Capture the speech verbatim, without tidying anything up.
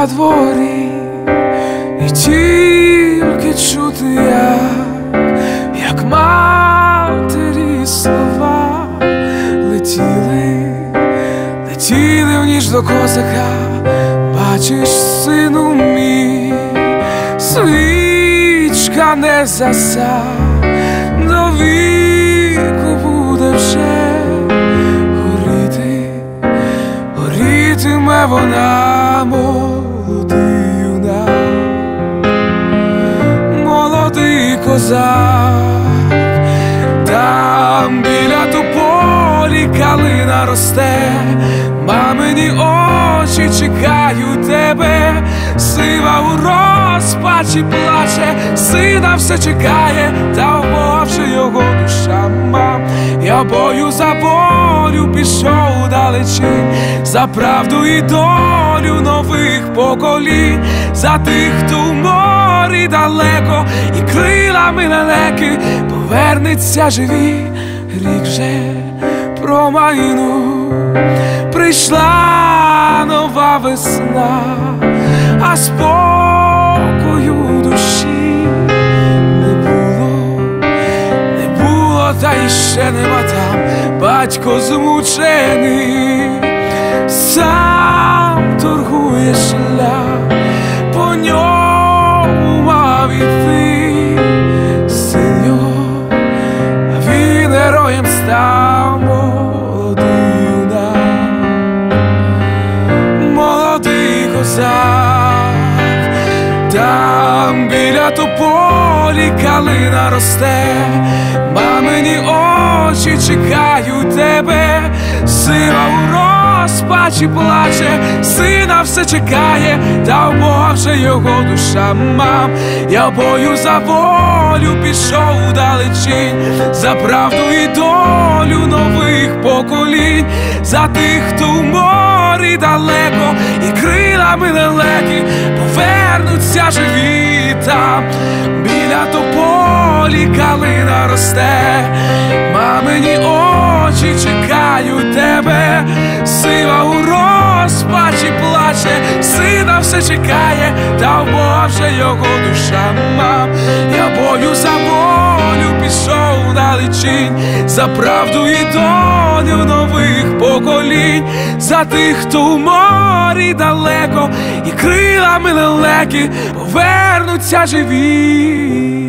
на дворі, і тільки чути, як, як матері слова летіли, летіли в ніч до козака. Бачиш, сину мій, свічка не заса, до віку буде вже горіти, горітиме вона, молодий юнак, молодий козак. Там біля тополі калина росте, мамині очі чекають тебе. Сива у розпачі плаче, сина все чекає, та в Бога вже його душа, мам. Я бою за волю пішов далечінь, за правду і долю нових поколінь, за тих, хто в морі далеко і крилами лелеки повернеться живі. Рік вже промайнув, прийшла нова весна, а спокою душі не було, не було, та іще нема там. Батько змучений, сам торгує шлях, по ньому мав іти син його, а він героєм став. Молодий юнак, молодий козак. Там біля тополі калина росте, мамині очі чекають тебе. Сива у розпачі плаче, сина все чекає, та в Бога вже його душа, мам. Я в бою за волю пішов далечінь, за правду і долю нових поколінь, за тих, хто в морі далеко і крилами лелеки повернуться живі. Там біля тополі калина росте, мамині очі чекають тебе. Сива у розпачі плаче, сина все чекає, та в Бога вже його душа, мам. Я бою за волю пішов далечінь, за правду і долю нових поколінь, за тих, хто в морі далеко і крилами лелеки повернуться живі.